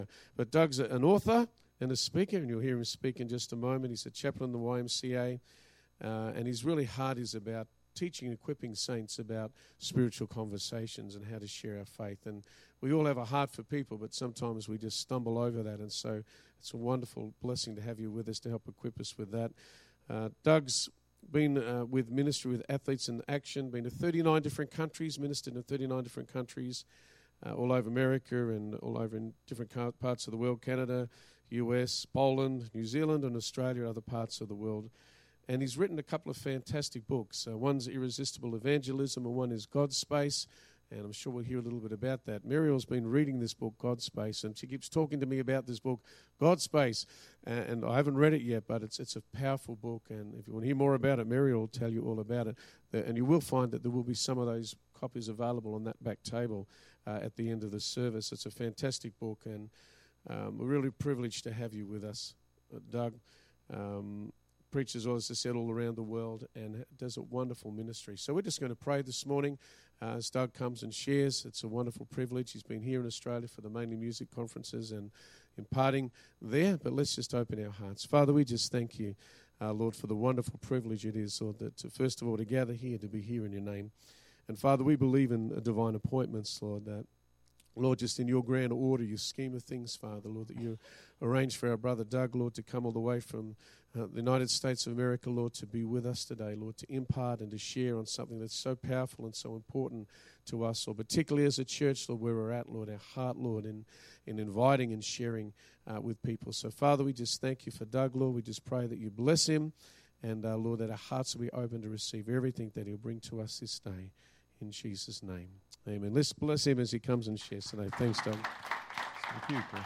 But Doug's an author and a speaker, and you'll hear him speak in just a moment. He's a chaplain in the YMCA, and his really heart is about teaching and equipping saints about spiritual conversations and how to share our faith. And we all have a heart for people, but sometimes we just stumble over that. And so it's a wonderful blessing to have you with us to help equip us with that. Doug's been with Ministry with Athletes in Action, been to 39 different countries, ministered in 39 different countries, all over America and all over in different parts of the world, Canada, US, Poland, New Zealand, and Australia, and other parts of the world. And he's written a couple of fantastic books. One's Irresistible Evangelism, and one is God's Space. And I'm sure we'll hear a little bit about that. Muriel's been reading this book, God's Space, and she keeps talking to me about this book, God's Space. And I haven't read it yet, but it's a powerful book. And if you want to hear more about it, Muriel will tell you all about it. And you will find that there will be some of those copies available on that back table at the end of the service. It's a fantastic book, and we're really privileged to have you with us, Doug. Preaches, as I said, all around the world and does a wonderful ministry. So we're just going to pray this morning as Doug comes and shares. It's a wonderful privilege. He's been here in Australia for the Mainly Music conferences and imparting there. But let's just open our hearts. Father, we just thank you, Lord, for the wonderful privilege it is, Lord, that first of all to gather here, to be here in your name. And Father, we believe in divine appointments, Lord, that Lord, just in your grand order, your scheme of things, Father, Lord, that you arranged for our brother Doug, Lord, to come all the way from the United States of America, Lord, to be with us today, Lord, to impart and to share on something that's so powerful and so important to us, Lord, particularly as a church, Lord, where we're at, Lord, our heart, Lord, in inviting and sharing with people. So, Father, we just thank you for Doug, Lord. We just pray that you bless him and, Lord, that our hearts will be open to receive everything that he'll bring to us this day. In Jesus' name, amen. Let's bless him as he comes and shares today. Thanks, Doug. Thank you, Chris.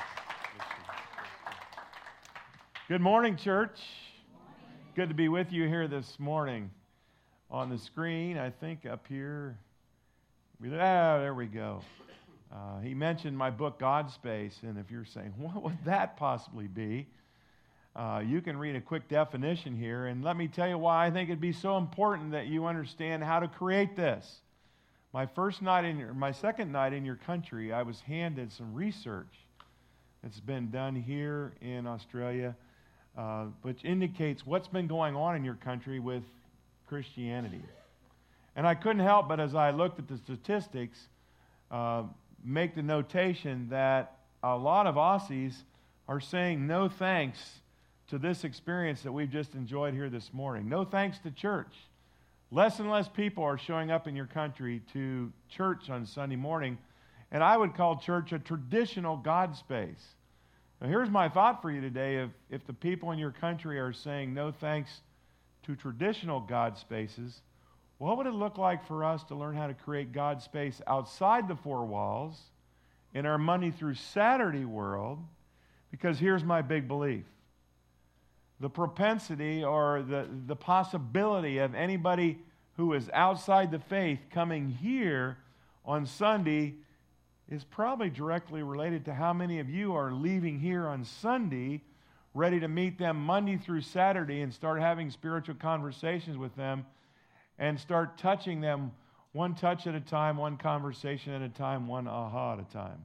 Good morning, church. Good to be with you here this morning. On the screen, I think up here, there we go. He mentioned my book, God's Space, and if you're saying, what would that possibly be? You can read a quick definition here, and let me tell you why I think it'd be so important that you understand how to create this. My second night in your country, I was handed some research that's been done here in Australia, which indicates what's been going on in your country with Christianity. And I couldn't help but, as I looked at the statistics, make the notation that a lot of Aussies are saying no thanks to this experience that we've just enjoyed here this morning. No thanks to church. Less and less people are showing up in your country to church on Sunday morning, and I would call church a traditional God space. Now, here's my thought for you today. If the people in your country are saying no thanks to traditional God spaces, what would it look like for us to learn how to create God space outside the four walls in our Monday through Saturday world? Because here's my big belief. The propensity or the possibility of anybody who is outside the faith coming here on Sunday is probably directly related to how many of you are leaving here on Sunday ready to meet them Monday through Saturday and start having spiritual conversations with them and start touching them one touch at a time, one conversation at a time, one aha at a time.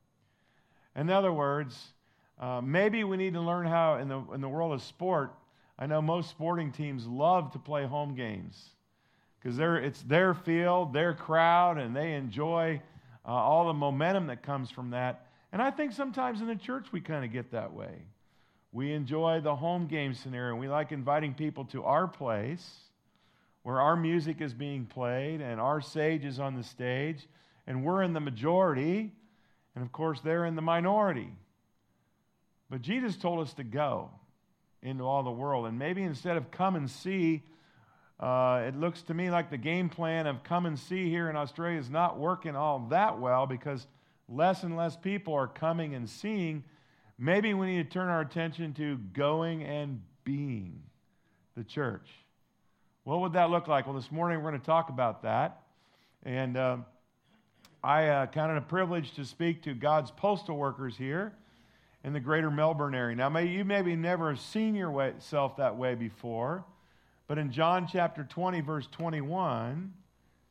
In other words, maybe we need to learn how, in the world of sport, I know most sporting teams love to play home games because it's their field, their crowd, and they enjoy all the momentum that comes from that. And I think sometimes in the church we kind of get that way. We enjoy the home game scenario. We like inviting people to our place where our music is being played and our sage is on the stage, and we're in the majority, and of course they're in the minority. But Jesus told us to go into all the world. And maybe instead of come and see, it looks to me like the game plan of come and see here in Australia is not working all that well because less and less people are coming and seeing. Maybe we need to turn our attention to going and being the church. What would that look like? Well, this morning we're going to talk about that. And I counted a privilege to speak to God's postal workers here in the greater Melbourne area. Now, you maybe never have seen yourself that way before, but in John chapter 20, verse 21,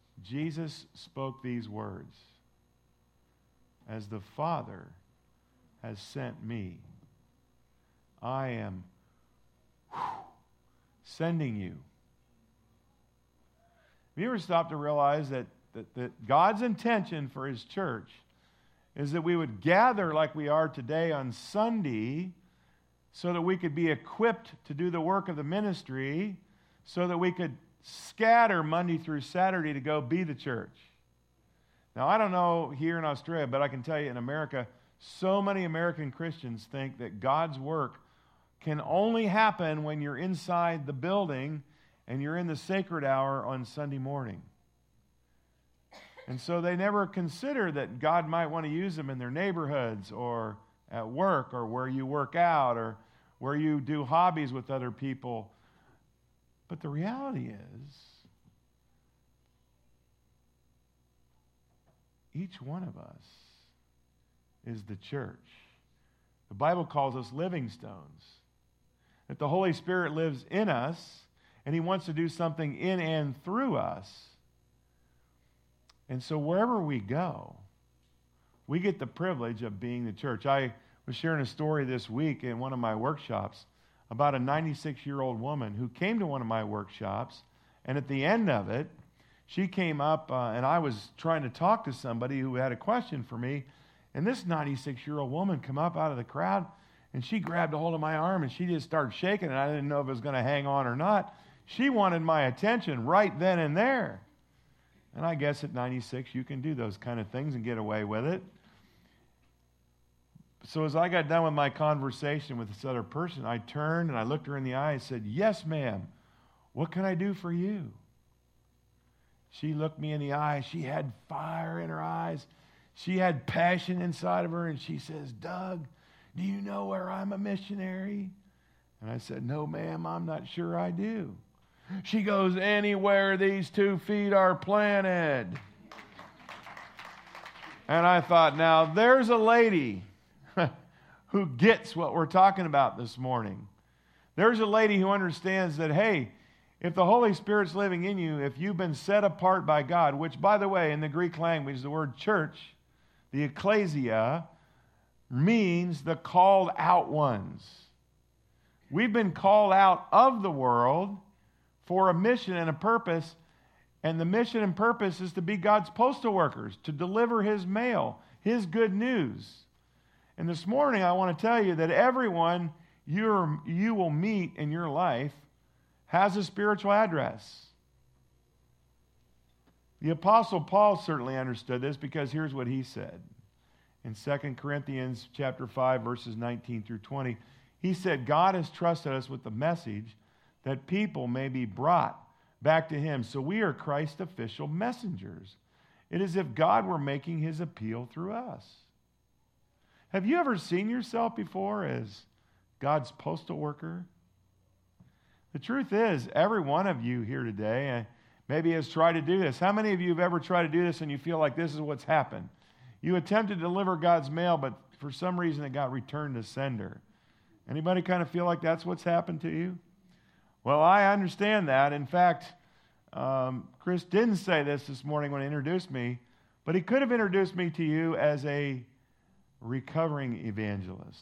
Jesus spoke these words. As the Father has sent me. I am sending you. Have you ever stopped to realize that God's intention for His church is that we would gather like we are today on Sunday so that we could be equipped to do the work of the ministry, so that we could scatter Monday through Saturday to go be the church? Now, I don't know here in Australia, but I can tell you in America, so many American Christians think that God's work can only happen when you're inside the building and you're in the sacred hour on Sunday morning. And so they never consider that God might want to use them in their neighborhoods or at work or where you work out or where you do hobbies with other people. But the reality is, each one of us is the church. The Bible calls us living stones. That the Holy Spirit lives in us, and He wants to do something in and through us. And so wherever we go, we get the privilege of being the church. I was sharing a story this week in one of my workshops about a 96-year-old woman who came to one of my workshops, and at the end of it, she came up, and I was trying to talk to somebody who had a question for me, and this 96-year-old woman came up out of the crowd, and she grabbed a hold of my arm, and she just started shaking, and I didn't know if it was going to hang on or not. She wanted my attention right then and there. And I guess at 96, you can do those kind of things and get away with it. So as I got done with my conversation with this other person, I turned and I looked her in the eye and said, "Yes, ma'am. What can I do for you?" She looked me in the eye. She had fire in her eyes. She had passion inside of her. And she says, "Doug, do you know where I'm a missionary?" And I said, "No, ma'am, I'm not sure I do." She goes, "Anywhere these 2 feet are planted." And I thought, now there's a lady who gets what we're talking about this morning. There's a lady who understands that, hey, if the Holy Spirit's living in you, if you've been set apart by God, which, by the way, in the Greek language, the word church, the ecclesia, means the called out ones. We've been called out of the world for a mission and a purpose, and the mission and purpose is to be God's postal workers, to deliver His mail, His good news. And this morning I want to tell you that everyone you will meet in your life has a spiritual address. The Apostle Paul certainly understood this, because here's what he said. In 2 Corinthians chapter 5, verses 19 through 20, he said, "God has trusted us with the message that people may be brought back to Him. So we are Christ's official messengers. It is as if God were making His appeal through us." Have you ever seen yourself before as God's postal worker? The truth is, every one of you here today maybe has tried to do this. How many of you have ever tried to do this and you feel like this is what's happened? You attempted to deliver God's mail, but for some reason it got returned to sender. Anybody kind of feel like that's what's happened to you? Well, I understand that. In fact, Chris didn't say this morning when he introduced me, but he could have introduced me to you as a recovering evangelist.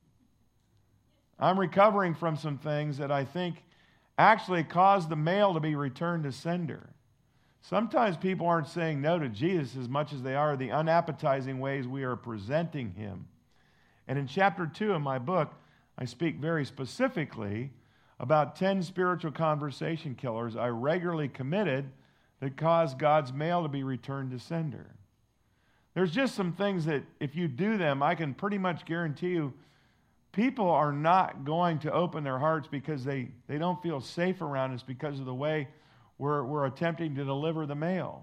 I'm recovering from some things that I think actually caused the mail to be returned to sender. Sometimes people aren't saying no to Jesus as much as they are the unappetizing ways we are presenting Him. And in chapter 2 of my book, I speak very specifically about 10 spiritual conversation killers I regularly committed that caused God's mail to be returned to sender. There's just some things that if you do them, I can pretty much guarantee you people are not going to open their hearts because they don't feel safe around us because of the way we're attempting to deliver the mail.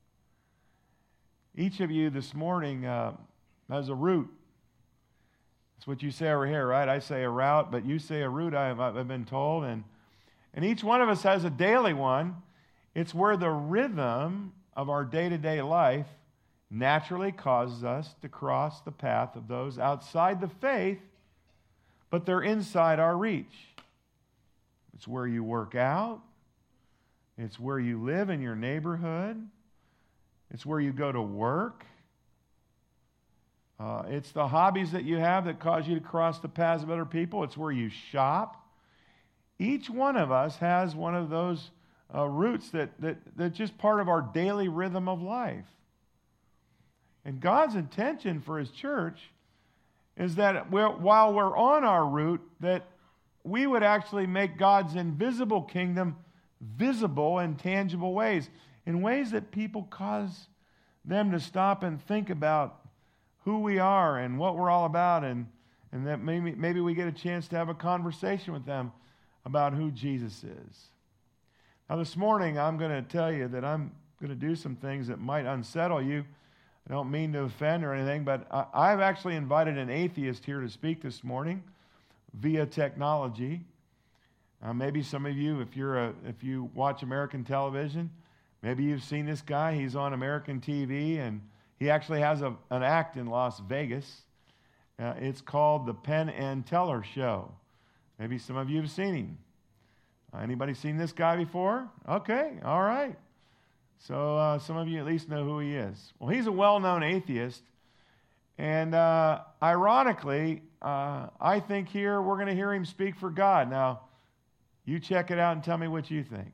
Each of you this morning has a route. That's what you say over here, right? I say a route, but you say a route, I've been told. And each one of us has a daily one. It's where the rhythm of our day-to-day life naturally causes us to cross the path of those outside the faith, but they're inside our reach. It's where you work out. It's where you live in your neighborhood. It's where you go to work. It's the hobbies that you have that cause you to cross the paths of other people. It's where you shop. Each one of us has one of those roots that's just part of our daily rhythm of life. And God's intention for His church is that while we're on our route, that we would actually make God's invisible kingdom visible in tangible ways, in ways that people cause them to stop and think about who we are and what we're all about, and that maybe we get a chance to have a conversation with them about who Jesus is. Now this morning I'm going to tell you that I'm going to do some things that might unsettle you. I don't mean to offend or anything, but I've actually invited an atheist here to speak this morning via technology. Maybe some of you, if you watch American television, maybe you've seen this guy. He's on American TV, and he actually has an act in Las Vegas. It's called the Penn and Teller Show. Maybe some of you have seen him. Anybody seen this guy before? Okay, all right. So some of you at least know who he is. Well, he's a well-known atheist. And ironically, I think here we're going to hear him speak for God. Now, you check it out and tell me what you think.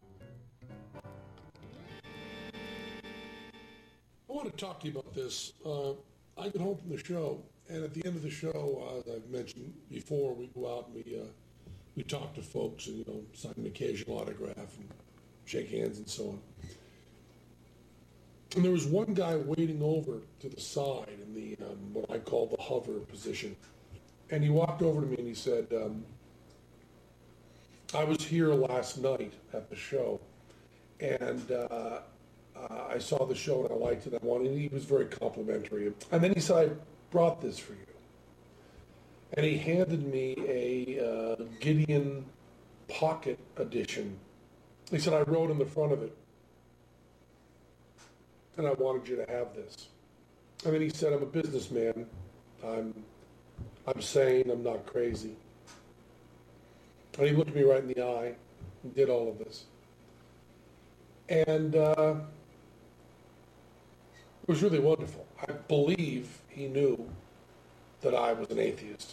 I want to talk to you about this. I get home from the show, and at the end of the show, as I've mentioned before, we go out and we talk to folks and sign an occasional autograph and shake hands and so on. And there was one guy waiting over to the side in the what I call the hover position, and he walked over to me and he said, "I was here last night at the show, and I saw the show and I liked it. He was very complimentary. And then he said, I brought this for you. And he handed me a Gideon Pocket Edition. He said, I wrote on the front of it, and I wanted you to have this. And then he said, I'm a businessman. I'm sane. I'm not crazy. And he looked me right in the eye and did all of this. And it was really wonderful. I believe he knew that I was an atheist.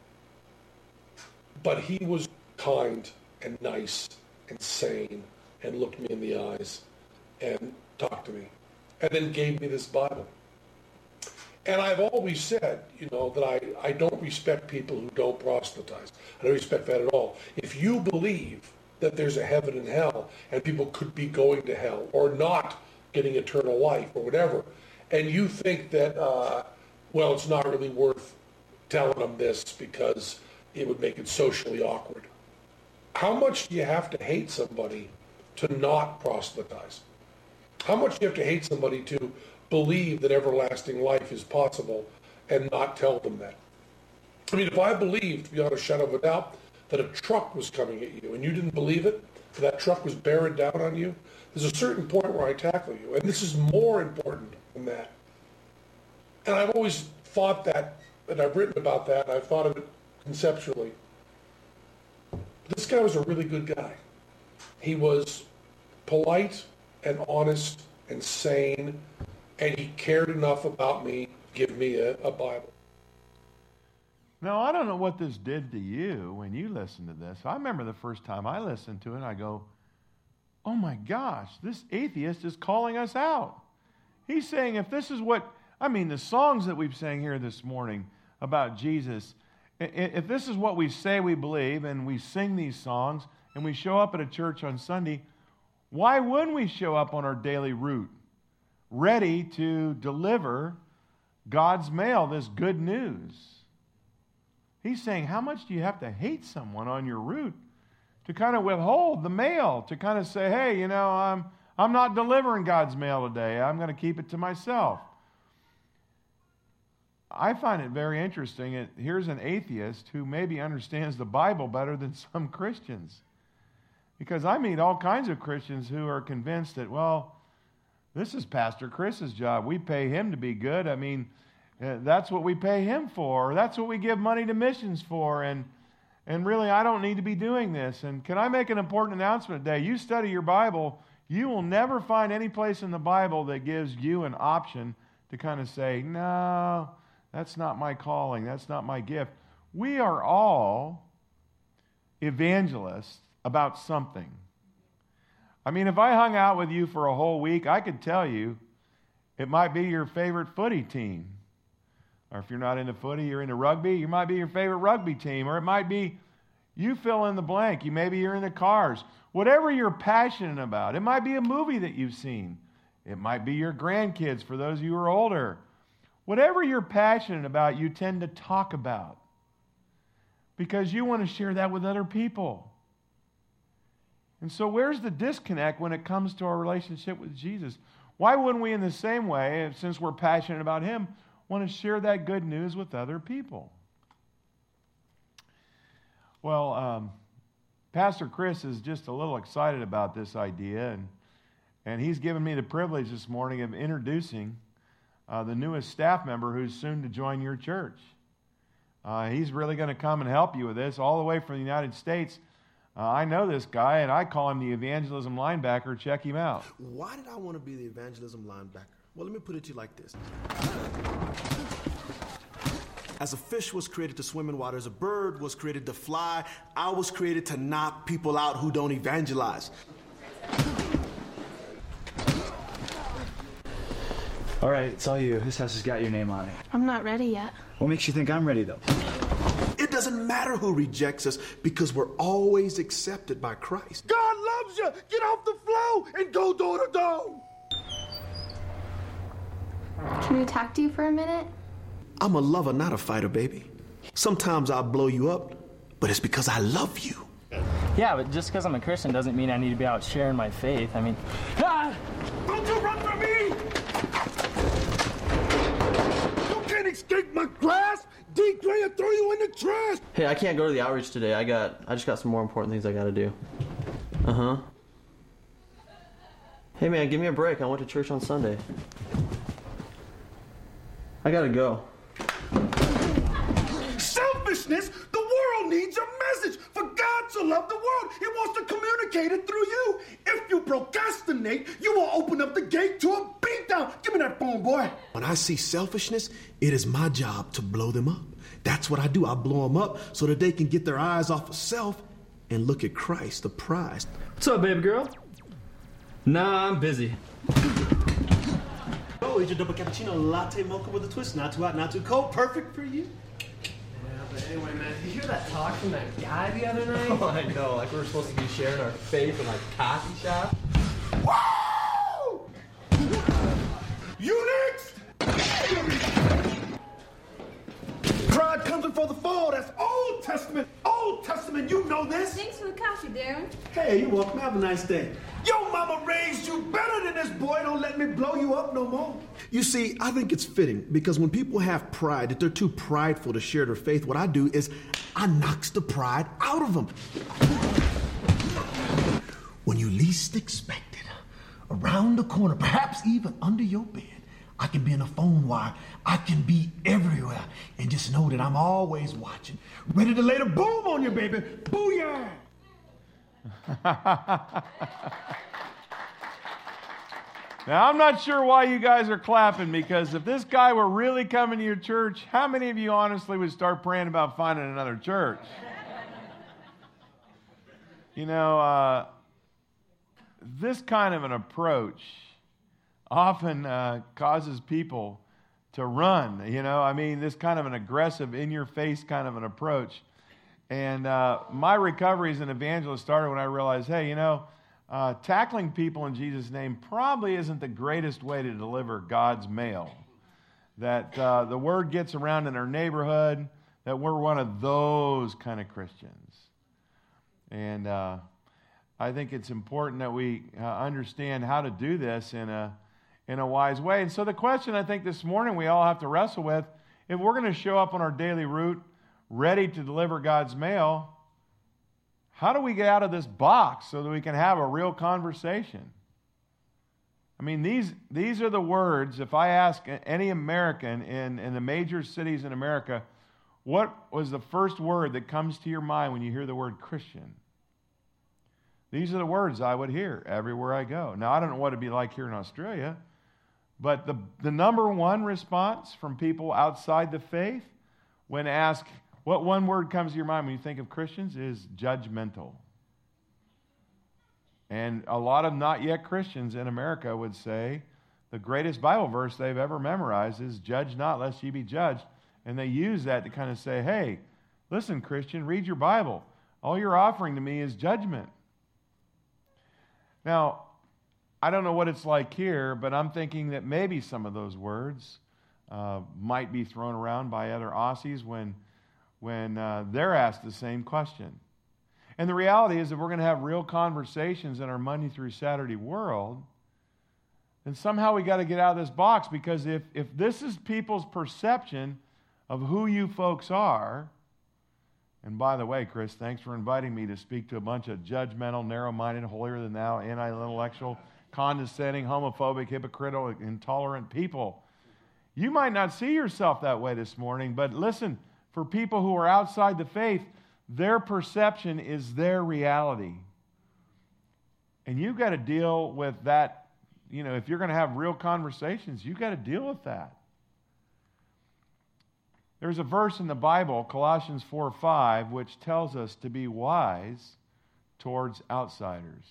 But he was kind and nice and sane and looked me in the eyes and talked to me and then gave me this Bible. And I've always said, that I don't respect people who don't proselytize. I don't respect that at all. If you believe that there's a heaven and hell and people could be going to hell or not getting eternal life or whatever, and you think that, it's not really worth telling them this because it would make it socially awkward. How much do you have to hate somebody to not proselytize? How much do you have to hate somebody to believe that everlasting life is possible and not tell them that? I mean, if I believed, beyond a shadow of a doubt, that a truck was coming at you and you didn't believe it, that truck was bearing down on you, there's a certain point where I tackle you. And this is more important than that. And I've always thought that, and I've written about that, and I've thought of it conceptually. This guy was a really good guy. He was polite and honest and sane, and he cared enough about me to give me a Bible. Now, I don't know what this did to you when you listened to this. I remember the first time I listened to it, I go, oh my gosh, this atheist is calling us out. He's saying if this is the songs that we've sang here this morning about Jesus, if this is what we say we believe and we sing these songs and we show up at a church on Sunday, why wouldn't we show up on our daily route, ready to deliver God's mail, this good news? He's saying, how much do you have to hate someone on your route to kind of withhold the mail, to kind of say, hey, I'm not delivering God's mail today. I'm going to keep it to myself. I find it very interesting. Here's an atheist who maybe understands the Bible better than some Christians. Because I meet all kinds of Christians who are convinced that, this is Pastor Chris's job. We pay him to be good. That's what we pay him for. That's what we give money to missions for. And really, I don't need to be doing this. And can I make an important announcement today? You study your Bible, you will never find any place in the Bible that gives you an option to kind of say, no, That's not my calling. That's not my gift. We are all evangelists about something. I mean, if I hung out with you for a whole week, I could tell you it might be your favorite footy team. Or if you're not into footy, you're into rugby, it might be your favorite rugby team. Or it might be, you fill in the blank. Maybe you're into cars. Whatever you're passionate about. It might be a movie that you've seen. It might be your grandkids for those of you who are older. Whatever you're passionate about, you tend to talk about. Because you want to share that with other people. And so where's the disconnect when it comes to our relationship with Jesus? Why wouldn't we, in the same way, since we're passionate about Him, want to share that good news with other people? Well, Pastor Chris is just a little excited about this idea, and he's given me the privilege this morning of introducing the newest staff member who's soon to join your church. He's really going to come and help you with this, all the way from the United States. I know this guy, and I call him the evangelism linebacker. Check him out. Why did I want to be the evangelism linebacker? Well, let me put it to you like this. As a fish was created to swim in water, as a bird was created to fly, I was created to knock people out who don't evangelize. All right, it's all you. This house has got your name on it. I'm not ready yet. What makes you think I'm ready, though? It doesn't matter who rejects us because we're always accepted by Christ. God loves you. Get off the floor and go door to door. Can we talk to you for a minute? I'm a lover, not a fighter, baby. Sometimes I'll blow you up, but it's because I love you. Yeah, but just because I'm a Christian doesn't mean I need to be out sharing my faith. I mean... Don't you run from me! You can't escape my grasp! D3 will throw you in the trash! Hey, I can't go to the outreach today. I just got some more important things I gotta do. Uh-huh. Hey man, give me a break. I went to church on Sunday. I gotta go. Selfishness? The world needs a message. For God to love the world, He wants to communicate it through you. If you procrastinate, you will open up the gate to a beatdown. Give me that phone, boy. When I see selfishness, it is my job to blow them up. That's what I do. I blow them up so that they can get their eyes off of self and look at Christ, the prize. What's up, baby girl? Nah, I'm busy. Oh, it's your double cappuccino latte mocha with a twist. Not too hot, not too cold. Perfect for you. Yeah, but anyway, man, did you hear that talk from that guy the other night? Oh, I know. Like we were supposed to be sharing our faith in like coffee shop. Woo! You next! Pride comes before the fall. That's Old Testament. Old Testament. You know this. Thanks for the coffee, Darren. Hey, you're welcome. Have a nice day. Your mama raised you better than this boy. Don't let me blow you up no more. You see, I think it's fitting because when people have pride, if they're too prideful to share their faith, what I do is I knocks the pride out of them. When you least expect it, around the corner, perhaps even under your bed, I can be in a phone wire. I can be everywhere. And just know that I'm always watching, ready to lay the boom on you, baby. Booyah! Now, I'm not sure why you guys are clapping, because if this guy were really coming to your church, how many of you honestly would start praying about finding another church? You know, this kind of an approach often causes people to run, you know. I mean, this kind of an aggressive, in-your-face kind of an approach. And my recovery as an evangelist started when I realized, hey, you know, tackling people in Jesus' name probably isn't the greatest way to deliver God's mail. That the word gets around in our neighborhood that we're one of those kind of Christians. And I think it's important that we understand how to do this in a wise way. And so the question I think this morning we all have to wrestle with, if we're going to show up on our daily route ready to deliver God's mail, how do we get out of this box so that we can have a real conversation? I mean, these are the words. If I ask any American in the major cities in America, what was the first word that comes to your mind when you hear the word Christian? These are the words I would hear everywhere I go. Now, I don't know what it'd be like here in Australia, But the number one response from people outside the faith when asked, what one word comes to your mind when you think of Christians is judgmental. And a lot of not yet Christians in America would say the greatest Bible verse they've ever memorized is, judge not lest ye be judged. And they use that to kind of say, hey, listen, Christian, read your Bible. All you're offering to me is judgment. Now, I don't know what it's like here, but I'm thinking that maybe some of those words might be thrown around by other Aussies when they're asked the same question. And the reality is, if we're going to have real conversations in our Monday through Saturday world, then somehow we got to get out of this box, because if this is people's perception of who you folks are, and by the way, Chris, thanks for inviting me to speak to a bunch of judgmental, narrow-minded, holier-than-thou, anti-intellectual, condescending, homophobic, hypocritical, intolerant people. You might not see yourself that way this morning, but listen, for people who are outside the faith, their perception is their reality. And you've got to deal with that. You know, if you're going to have real conversations, you've got to deal with that. There's a verse in the Bible, Colossians 4:5, which tells us to be wise towards outsiders.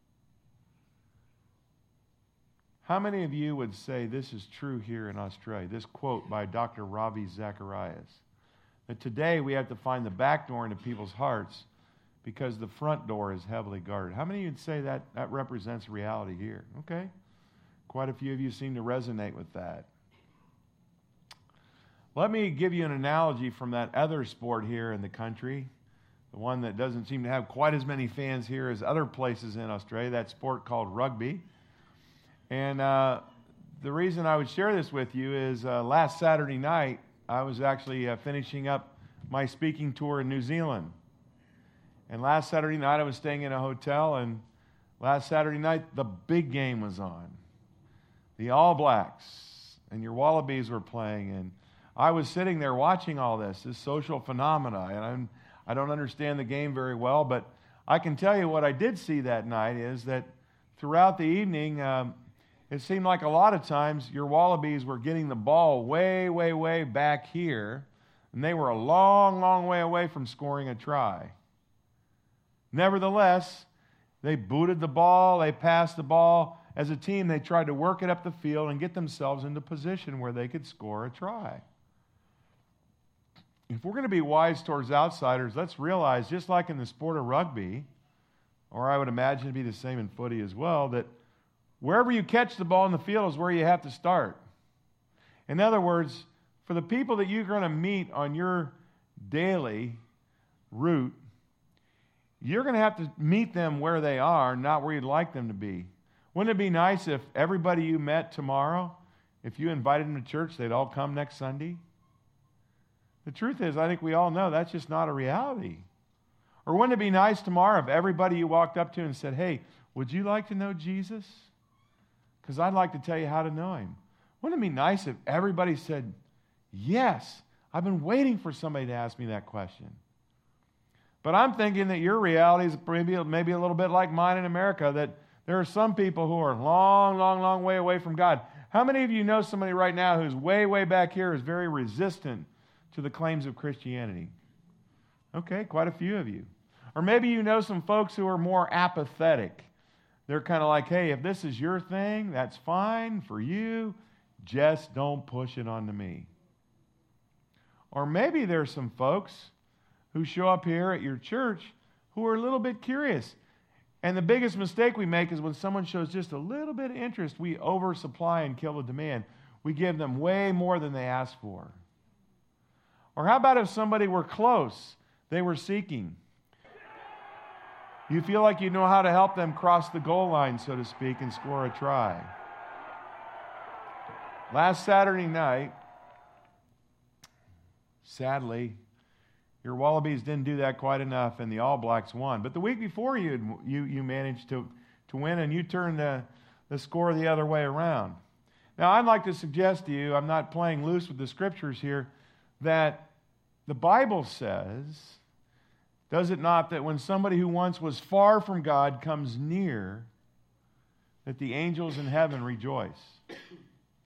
How many of you would say this is true here in Australia? This quote by Dr. Ravi Zacharias. That today we have to find the back door into people's hearts because the front door is heavily guarded. How many of you would say that represents reality here? Okay. Quite a few of you seem to resonate with that. Let me give you an analogy from that other sport here in the country, the one that doesn't seem to have quite as many fans here as other places in Australia, that sport called rugby. And the reason I would share this with you is last Saturday night, I was actually finishing up my speaking tour in New Zealand. And last Saturday night, I was staying in a hotel, and last Saturday night, the big game was on. The All Blacks and your Wallabies were playing, and I was sitting there watching all this social phenomena, and I don't understand the game very well, but I can tell you what I did see that night is that throughout the evening, it seemed like a lot of times your Wallabies were getting the ball way, way, way back here, and they were a long, long way away from scoring a try. Nevertheless, they booted the ball, they passed the ball. As a team, they tried to work it up the field and get themselves into position where they could score a try. If we're going to be wise towards outsiders, let's realize, just like in the sport of rugby, or I would imagine it'd be the same in footy as well, that wherever you catch the ball in the field is where you have to start. In other words, for the people that you're going to meet on your daily route, you're going to have to meet them where they are, not where you'd like them to be. Wouldn't it be nice if everybody you met tomorrow, if you invited them to church, they'd all come next Sunday? The truth is, I think we all know that's just not a reality. Or wouldn't it be nice tomorrow if everybody you walked up to and said, hey, would you like to know Jesus? Because I'd like to tell you how to know him. Wouldn't it be nice if everybody said, yes, I've been waiting for somebody to ask me that question. But I'm thinking that your reality is maybe a little bit like mine in America, that there are some people who are long, long, long way away from God. How many of you know somebody right now who's way, way back here is very resistant to the claims of Christianity? Okay, quite a few of you. Or maybe you know some folks who are more apathetic. They're kind of like, hey, if this is your thing, that's fine for you. Just don't push it onto me. Or maybe there's some folks who show up here at your church who are a little bit curious. And the biggest mistake we make is when someone shows just a little bit of interest, we oversupply and kill the demand. We give them way more than they ask for. Or how about if somebody were close, they were seeking? You feel like you know how to help them cross the goal line, so to speak, and score a try. Last Saturday night, sadly, your Wallabies didn't do that quite enough, and the All Blacks won. But the week before, you managed to win, and you turned the score the other way around. Now, I'd like to suggest to you, I'm not playing loose with the scriptures here, that the Bible says, does it not, that when somebody who once was far from God comes near, that the angels in heaven rejoice?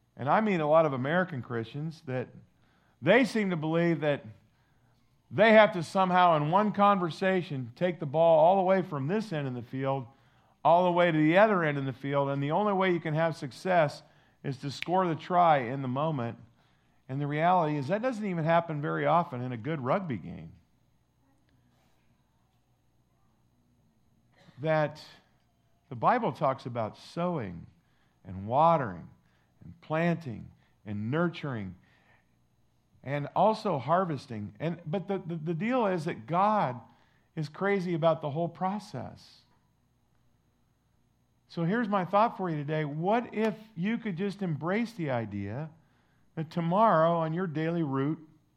and I mean a lot of American Christians, that they seem to believe that they have to somehow in one conversation take the ball all the way from this end of the field all the way to the other end of the field, and the only way you can have success is to score the try in the moment. And the reality is that doesn't even happen very often in a good rugby game. That the Bible talks about sowing and watering and planting and nurturing and also harvesting. But the deal is that God is crazy about the whole process. So here's my thought for you today. What if you could just embrace the idea that tomorrow on your daily route,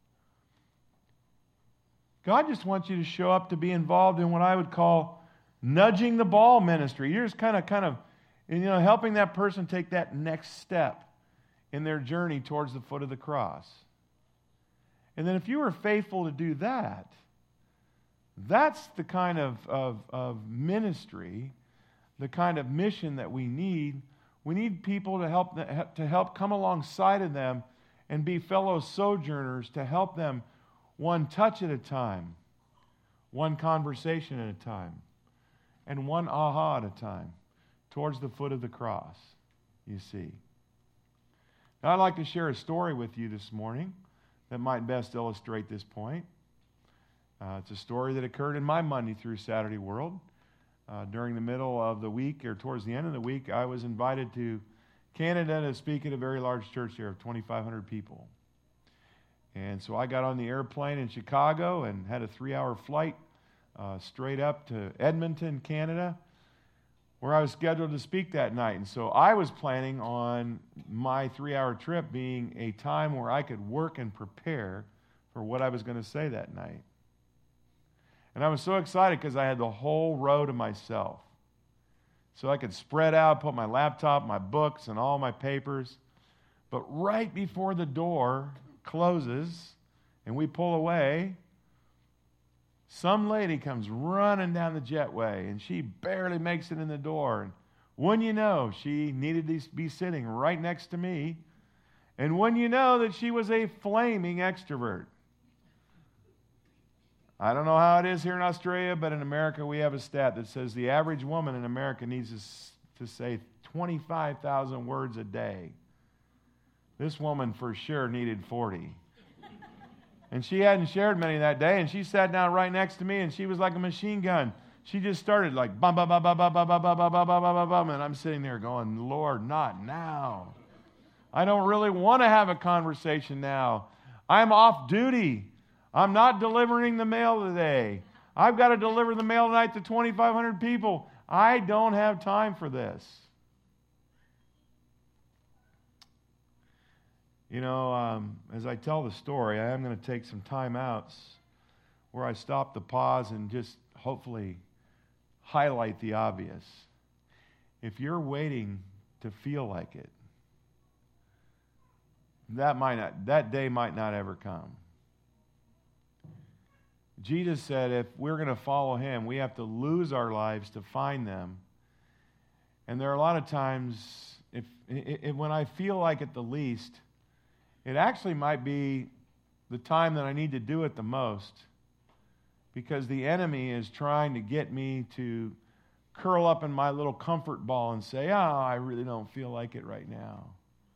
God just wants you to show up to be involved in what I would call nudging the ball ministry. You're just kind of, helping that person take that next step in their journey towards the foot of the cross. And then if you were faithful to do that, that's the kind of ministry, the kind of mission that we need. We need people to help come alongside of them and be fellow sojourners to help them one touch at a time, one conversation at a time, and one aha at a time towards the foot of the cross, you see. Now, I'd like to share a story with you this morning that might best illustrate this point. It's a story that occurred in my Monday through Saturday world. During the middle of the week, or towards the end of the week, I was invited to Canada to speak at a very large church there of 2,500 people. And so I got on the airplane in Chicago and had a 3-hour flight straight up to Edmonton, Canada, where I was scheduled to speak that night. And so I was planning on my 3-hour trip being a time where I could work and prepare for what I was going to say that night. And I was so excited because I had the whole row to myself. So I could spread out, put my laptop, my books, and all my papers. But right before the door closes and we pull away, some lady comes running down the jetway, and she barely makes it in the door. And wouldn't you know, she needed to be sitting right next to me. And wouldn't you know that she was a flaming extrovert. I don't know how it is here in Australia, but in America we have a stat that says the average woman in America needs to say 25,000 words a day. This woman for sure needed 40. And she hadn't shared many that day, and she sat down right next to me, and she was like a machine gun. She just started like bum bum bum bum bum bum bum bum bum bum bum bum, and I'm sitting there going, Lord, not now. I don't really want to have a conversation now. I'm off duty. I'm not delivering the mail today. I've got to deliver the mail tonight to 2,500 people. I don't have time for this. As I tell the story, I am going to take some time outs where I stop to pause and just hopefully highlight the obvious. If you're waiting to feel like it, that day might not ever come. Jesus said if we're going to follow him, we have to lose our lives to find them. And there are a lot of times, when I feel like it the least, it actually might be the time that I need to do it the most, because the enemy is trying to get me to curl up in my little comfort ball and say, I really don't feel like it right now.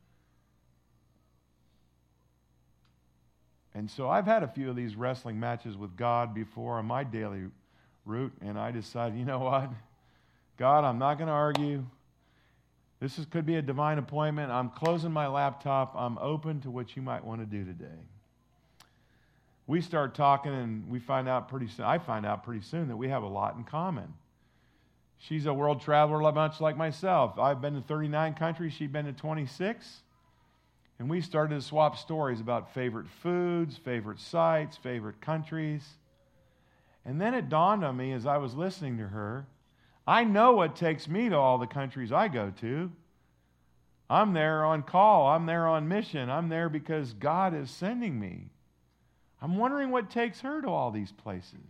And so I've had a few of these wrestling matches with God before on my daily route, and I decided, you know what? God, I'm not going to argue. This could be a divine appointment. I'm closing my laptop. I'm open to what you might want to do today. We start talking, and I find out pretty soon that we have a lot in common. She's a world traveler much like myself. I've been to 39 countries. She's been to 26. And we started to swap stories about favorite foods, favorite sites, favorite countries. And then it dawned on me as I was listening to her, I know what takes me to all the countries I go to. I'm there on call. I'm there on mission. I'm there because God is sending me. I'm wondering what takes her to all these places.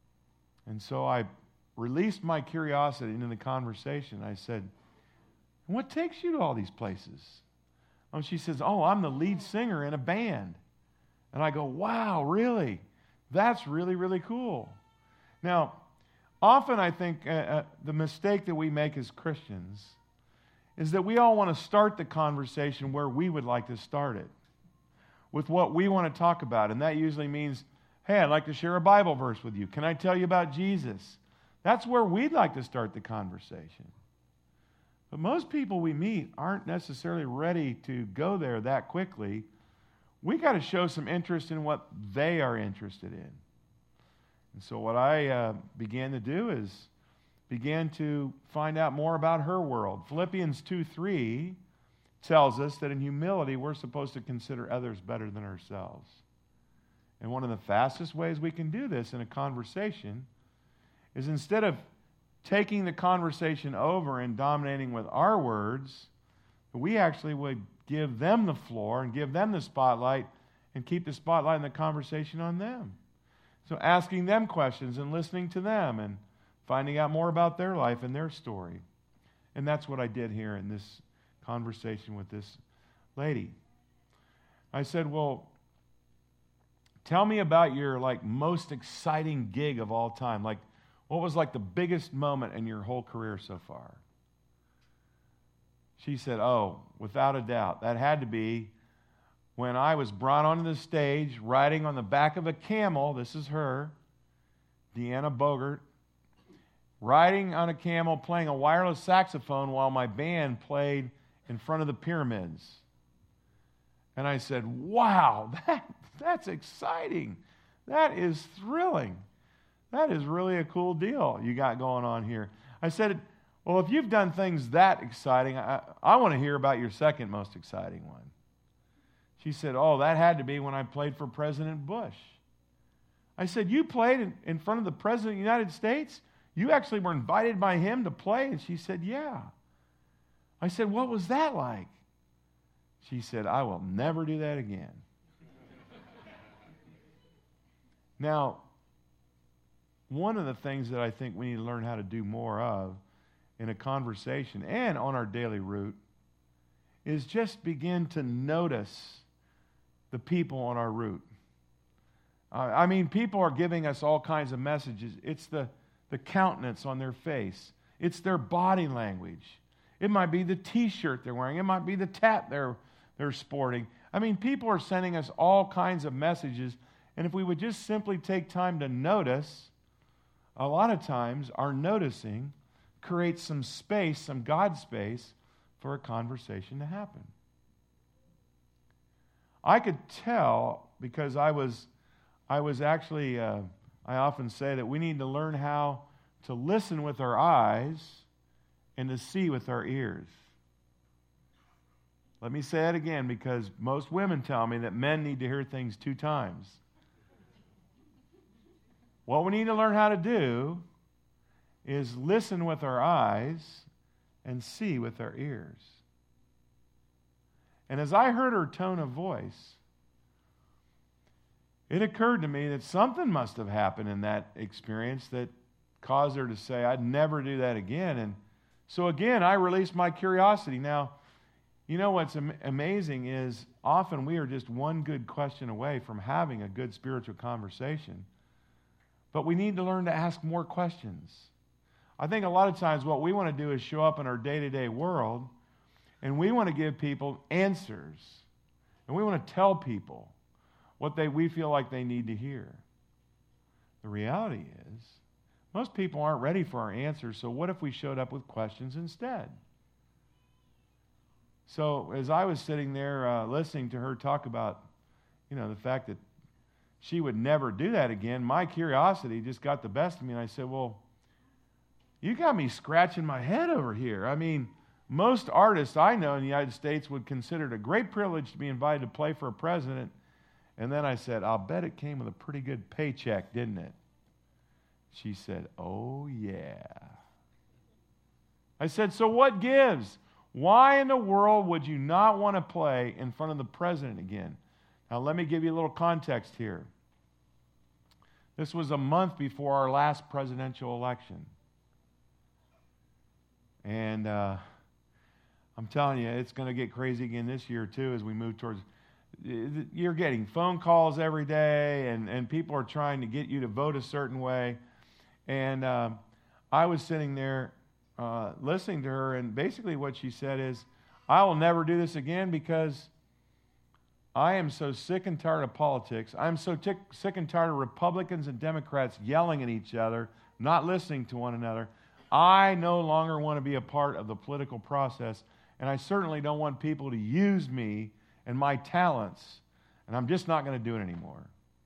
And so I released my curiosity into the conversation. I said, What takes you to all these places? And she says, oh, I'm the lead singer in a band. And I go, wow, really? That's really, really cool. Now, often I think the mistake that we make as Christians is that we all want to start the conversation where we would like to start it, with what we want to talk about. And that usually means, hey, I'd like to share a Bible verse with you. Can I tell you about Jesus? That's where we'd like to start the conversation. But most people we meet aren't necessarily ready to go there that quickly. We got to show some interest in what they are interested in. And so what I began to do is began to find out more about her world. Philippians 2:3 tells us that in humility we're supposed to consider others better than ourselves. And one of the fastest ways we can do this in a conversation is, instead of taking the conversation over and dominating with our words, we actually would give them the floor and give them the spotlight and keep the spotlight and the conversation on them. So asking them questions and listening to them and finding out more about their life and their story. And that's what I did here in this conversation with this lady. I said, well, tell me about your most exciting gig of all time. What was the biggest moment in your whole career so far? She said, oh, without a doubt, that had to be when I was brought onto the stage riding on the back of a camel. This is her, Deanna Bogert, riding on a camel playing a wireless saxophone while my band played in front of the pyramids. And I said, wow, that's exciting. That is thrilling. That is really a cool deal you got going on here. I said, well, if you've done things that exciting, I want to hear about your second most exciting one. She said, oh, that had to be when I played for President Bush. I said, you played in front of the President of the United States? You actually were invited by him to play? And she said, yeah. I said, what was that like? She said, I will never do that again. Now, one of the things that I think we need to learn how to do more of in a conversation and on our daily route is just begin to notice the people on our route. People are giving us all kinds of messages. It's the countenance on their face. It's their body language. It might be the T-shirt they're wearing. It might be the tat they're sporting. People are sending us all kinds of messages, and if we would just simply take time to notice, a lot of times our noticing creates some space, some God space, for a conversation to happen. I could tell because I was actually, I often say that we need to learn how to listen with our eyes and to see with our ears. Let me say it again, because most women tell me that men need to hear things 2 times. What we need to learn how to do is listen with our eyes and see with our ears. And as I heard her tone of voice, it occurred to me that something must have happened in that experience that caused her to say, I'd never do that again. And so again, I released my curiosity. Now, you know what's amazing is often we are just one good question away from having a good spiritual conversation. But we need to learn to ask more questions. I think a lot of times what we want to do is show up in our day-to-day world, and we want to give people answers. And we want to tell people what we feel like they need to hear. The reality is, most people aren't ready for our answers, so what if we showed up with questions instead? So as I was sitting there listening to her talk about, the fact that she would never do that again, my curiosity just got the best of me, and I said, well, you got me scratching my head over here. Most artists I know in the United States would consider it a great privilege to be invited to play for a president. And then I said, I'll bet it came with a pretty good paycheck, didn't it? She said, oh, yeah. I said, so what gives? Why in the world would you not want to play in front of the president again? Now, let me give you a little context here. This was a month before our last presidential election. And I'm telling you, it's going to get crazy again this year, too, as we move towards. You're getting phone calls every day, and people are trying to get you to vote a certain way. And I was sitting there listening to her, and basically what she said is, I will never do this again because I am so sick and tired of politics. I'm so sick and tired of Republicans and Democrats yelling at each other, not listening to one another. I no longer want to be a part of the political process, and I certainly don't want people to use me and my talents, and I'm just not going to do it anymore.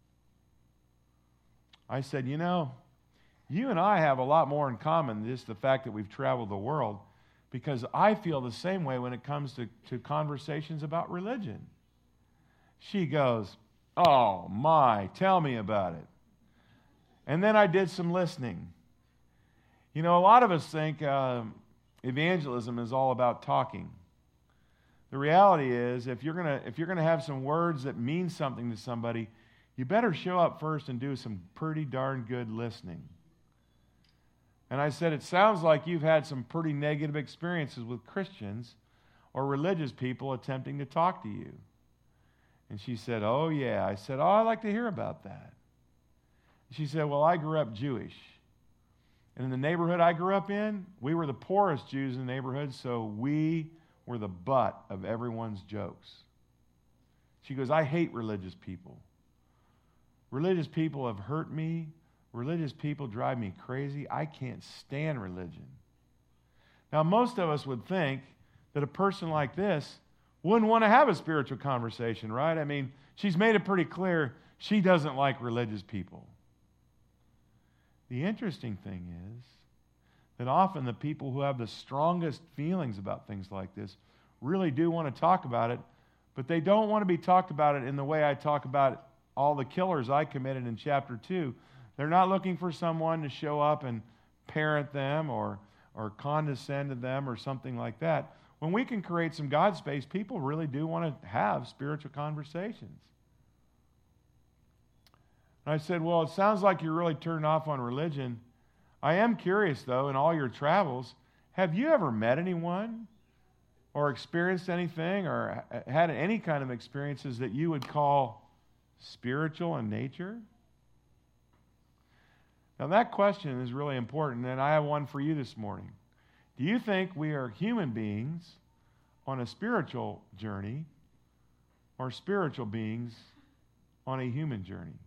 I said, you know, you and I have a lot more in common than just the fact that we've traveled the world, because I feel the same way when it comes to conversations about religion. She goes, oh my, tell me about it. And then I did some listening. You know, a lot of us think evangelism is all about talking. The reality is, if you're gonna have some words that mean something to somebody, you better show up first and do some pretty darn good listening. And I said, it sounds like you've had some pretty negative experiences with Christians or religious people attempting to talk to you. And she said, oh yeah. I said, oh, I'd like to hear about that. She said, well, I grew up Jewish. And in the neighborhood I grew up in, we were the poorest Jews in the neighborhood, so we were the butt of everyone's jokes. She goes, I hate religious people. Religious people have hurt me. Religious people drive me crazy. I can't stand religion. Now, most of us would think that a person like this wouldn't want to have a spiritual conversation, right? I mean, she's made it pretty clear she doesn't like religious people. The interesting thing is that often the people who have the strongest feelings about things like this really do want to talk about it, but they don't want to be talked about it in the way I talk about all the killers I committed in chapter 2. They're not looking for someone to show up and parent them or condescend to them or something like that. When we can create some God space, people really do want to have spiritual conversations. And I said, well, it sounds like you're really turned off on religion. I am curious, though, in all your travels, have you ever met anyone or experienced anything or had any kind of experiences that you would call spiritual in nature? Now, that question is really important, and I have one for you this morning. Do you think we are human beings on a spiritual journey or spiritual beings on a human journey?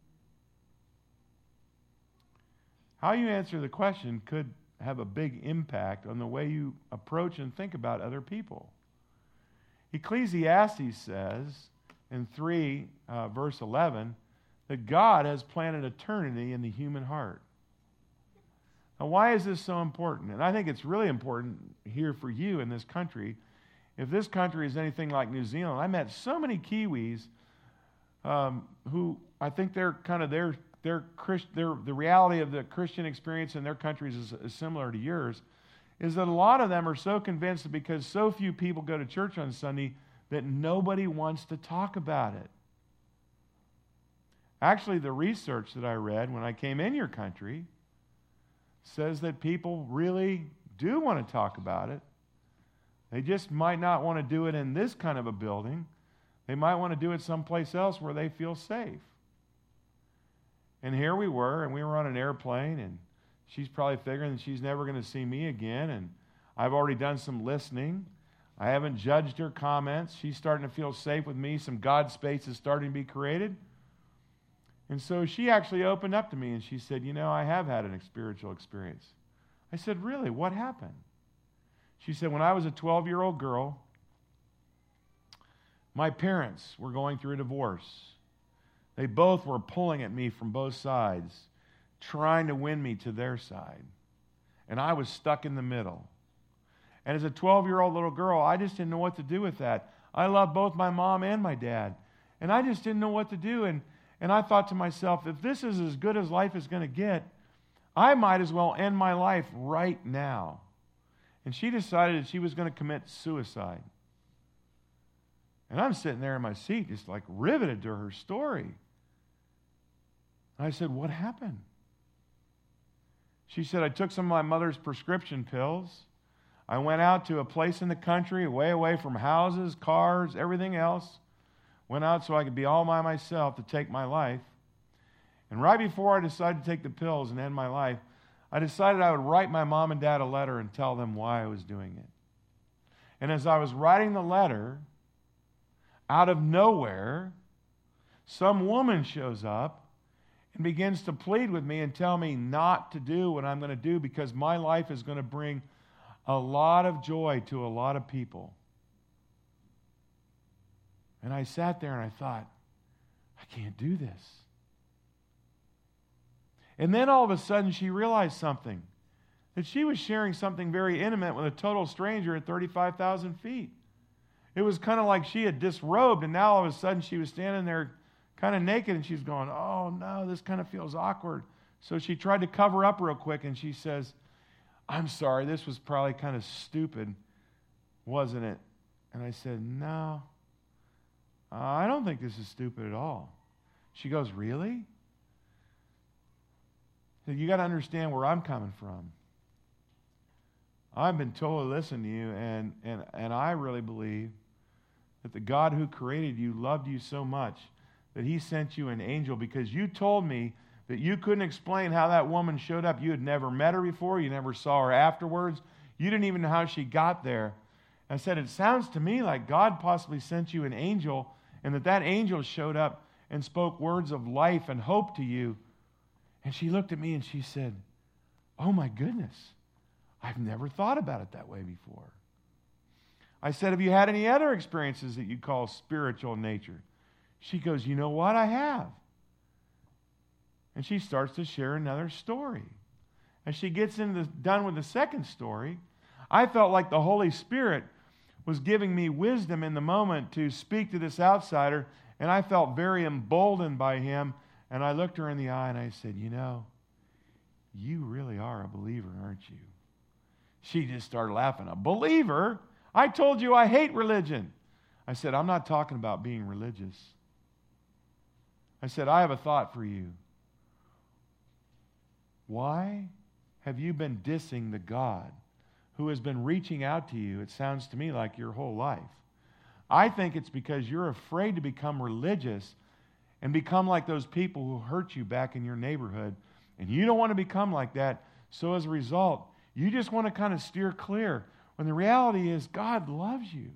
How you answer the question could have a big impact on the way you approach and think about other people. Ecclesiastes says in 3 verse 11 that God has planted eternity in the human heart. Now, why is this so important? And I think it's really important here for you in this country. If this country is anything like New Zealand, I met so many Kiwis who I think they're kind of the reality of the Christian experience in their countries is similar to yours, is that a lot of them are so convinced that because so few people go to church on Sunday that nobody wants to talk about it. Actually, the research that I read when I came in your country says that people really do want to talk about it. They just might not want to do it in this kind of a building. They might want to do it someplace else where they feel safe. And here we were, and we were on an airplane, and she's probably figuring that she's never going to see me again, and I've already done some listening. I haven't judged her comments. She's starting to feel safe with me. Some God space is starting to be created. And so she actually opened up to me, and she said, you know, I have had a spiritual experience. I said, really? What happened? She said, when I was a 12-year-old girl, my parents were going through a divorce. They both were pulling at me from both sides, trying to win me to their side. And I was stuck in the middle. And as a 12-year-old little girl, I just didn't know what to do with that. I loved both my mom and my dad. And I just didn't know what to do. And I thought to myself, if this is as good as life is going to get, I might as well end my life right now. And she decided that she was going to commit suicide. And I'm sitting there in my seat, just like riveted to her story. And I said, what happened? She said, I took some of my mother's prescription pills. I went out to a place in the country, way away from houses, cars, everything else. Went out so I could be all by myself to take my life. And right before I decided to take the pills and end my life, I decided I would write my mom and dad a letter and tell them why I was doing it. And as I was writing the letter, out of nowhere, some woman shows up and begins to plead with me and tell me not to do what I'm going to do because my life is going to bring a lot of joy to a lot of people. And I sat there and I thought, I can't do this. And then all of a sudden she realized something, that she was sharing something very intimate with a total stranger at 35,000 feet. It was kind of like she had disrobed, and now all of a sudden she was standing there kind of naked, and she's going, oh no, this kind of feels awkward. So she tried to cover up real quick, and she says, I'm sorry, this was probably kind of stupid, wasn't it? And I said, no, I don't think this is stupid at all. She goes, really? You got to understand where I'm coming from. I've been told to listen to you, and I really believe that the God who created you loved you so much that he sent you an angel because you told me that you couldn't explain how that woman showed up. You had never met her before. You never saw her afterwards. You didn't even know how she got there. I said, it sounds to me like God possibly sent you an angel and that angel showed up and spoke words of life and hope to you. And she looked at me and she said, oh my goodness, I've never thought about it that way before. I said, have you had any other experiences that you call spiritual in nature? She goes, you know what, I have. And she starts to share another story. As she gets done with the second story, I felt like the Holy Spirit was giving me wisdom in the moment to speak to this outsider, and I felt very emboldened by him. And I looked her in the eye and I said, you know, you really are a believer, aren't you? She just started laughing. A believer? I told you I hate religion. I said, I'm not talking about being religious. I said, I have a thought for you. Why have you been dissing the God who has been reaching out to you, it sounds to me like your whole life? I think it's because you're afraid to become religious and become like those people who hurt you back in your neighborhood. And you don't want to become like that. So as a result, you just want to kind of steer clear. When the reality is God loves you.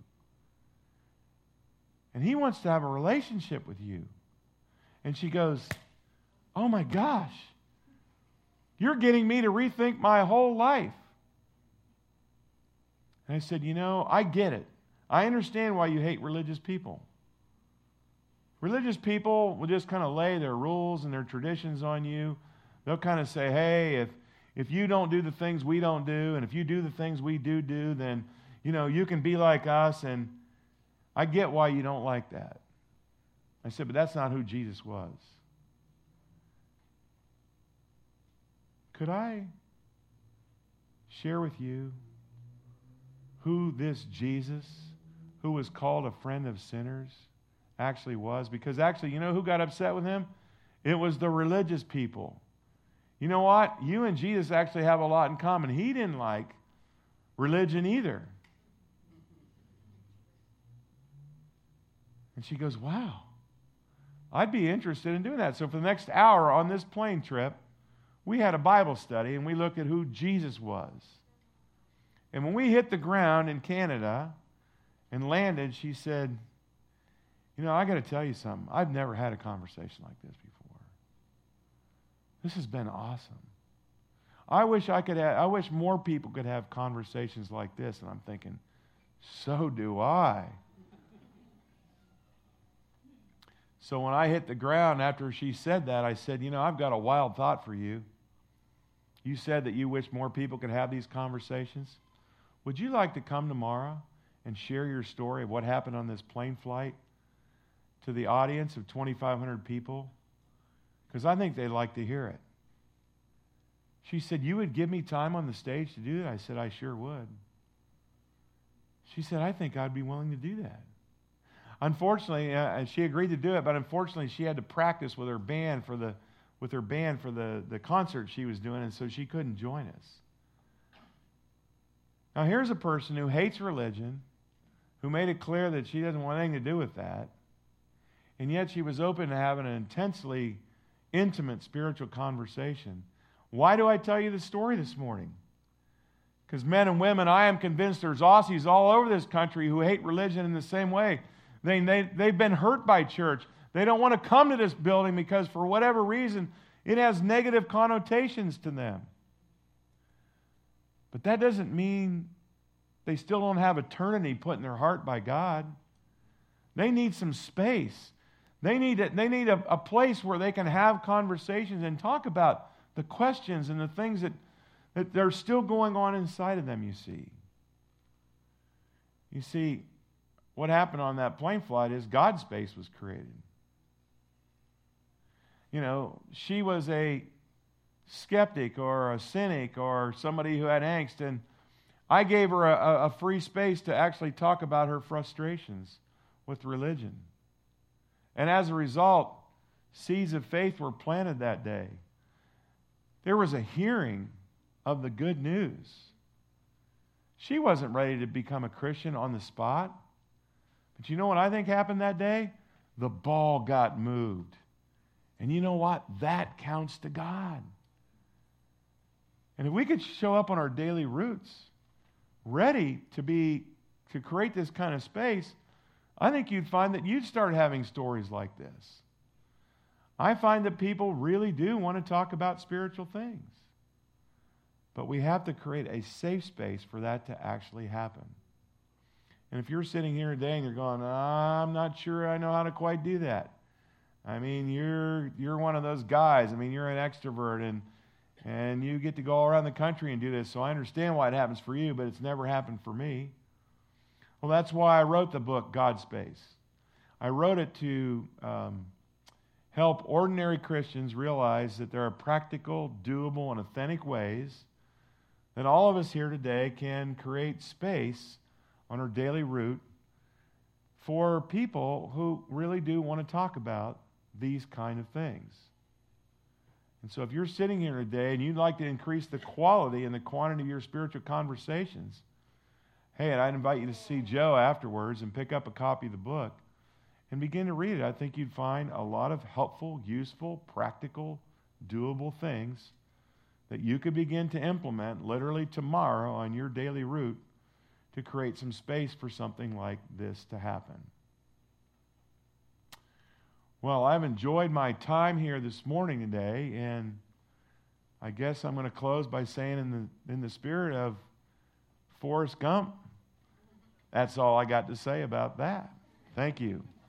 And he wants to have a relationship with you. And she goes, oh my gosh, you're getting me to rethink my whole life. And I said, you know, I get it. I understand why you hate religious people. Religious people will just kind of lay their rules and their traditions on you. They'll kind of say, hey, if you don't do the things we don't do, and if you do the things we do, then, you know, you can be like us, and I get why you don't like that. I said, but that's not who Jesus was. Could I share with you who this Jesus, who was called a friend of sinners, actually was? Because actually, you know who got upset with him? It was the religious people. You know what? You and Jesus actually have a lot in common. He didn't like religion either. And she goes, wow, I'd be interested in doing that. So for the next hour on this plane trip, we had a Bible study and we looked at who Jesus was. And when we hit the ground in Canada and landed, she said, you know, I got to tell you something. I've never had a conversation like this before. This has been awesome. I wish more people could have conversations like this. And I'm thinking, so do I. So when I hit the ground after she said that, I said, you know, I've got a wild thought for you. You said that you wish more people could have these conversations. Would you like to come tomorrow and share your story of what happened on this plane flight to the audience of 2,500 people? Because I think they'd like to hear it. She said, you would give me time on the stage to do that? I said, I sure would. She said, I think I'd be willing to do that. Unfortunately, she agreed to do it, but unfortunately she had to practice with her band for the concert she was doing, and so she couldn't join us. Now, here's a person who hates religion, who made it clear that she doesn't want anything to do with that, and yet she was open to having an intensely intimate spiritual conversation. Why do I tell you this story this morning? Because men and women, I am convinced there's Aussies all over this country who hate religion in the same way. They've been hurt by church. They don't want to come to this building because for whatever reason, it has negative connotations to them. But that doesn't mean they still don't have eternity put in their heart by God. They need some space. They need a place where they can have conversations and talk about the questions and the things that are still going on inside of them, you see. You see, what happened on that plane flight is God's space was created. You know, she was a skeptic or a cynic or somebody who had angst, and I gave her a free space to actually talk about her frustrations with religion. And as a result, seeds of faith were planted that day. There was a hearing of the good news. She wasn't ready to become a Christian on the spot. But you know what I think happened that day? The ball got moved. And you know what? That counts to God. And if we could show up on our daily routes, ready to create this kind of space, I think you'd find that you'd start having stories like this. I find that people really do want to talk about spiritual things. But we have to create a safe space for that to actually happen. And if you're sitting here today and you're going, I'm not sure I know how to quite do that. I mean, you're one of those guys. I mean, you're an extrovert and you get to go all around the country and do this, so I understand why it happens for you, but it's never happened for me. Well, that's why I wrote the book, God's Space. I wrote it to help ordinary Christians realize that there are practical, doable, and authentic ways that all of us here today can create space on our daily route for people who really do want to talk about these kind of things. And so if you're sitting here today and you'd like to increase the quality and the quantity of your spiritual conversations, hey, and I'd invite you to see Joe afterwards and pick up a copy of the book and begin to read it. I think you'd find a lot of helpful, useful, practical, doable things that you could begin to implement literally tomorrow on your daily route to create some space for something like this to happen. Well, I've enjoyed my time here this morning today, and I guess I'm going to close by saying in the spirit of Forrest Gump, that's all I got to say about that. Thank you.